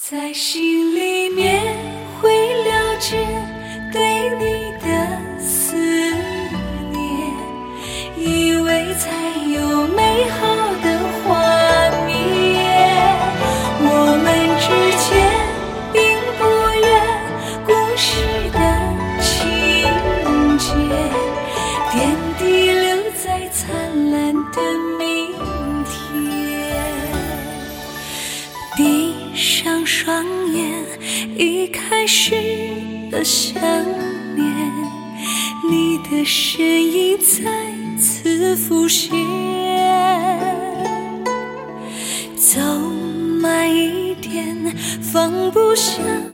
在心里面会了解对你的思念，以为才有美好的画面。我们之间并不远故事的情节，点滴留在灿烂的明天。闭上双眼，一开始的想念，你的身影再次浮现。走慢一点，放不下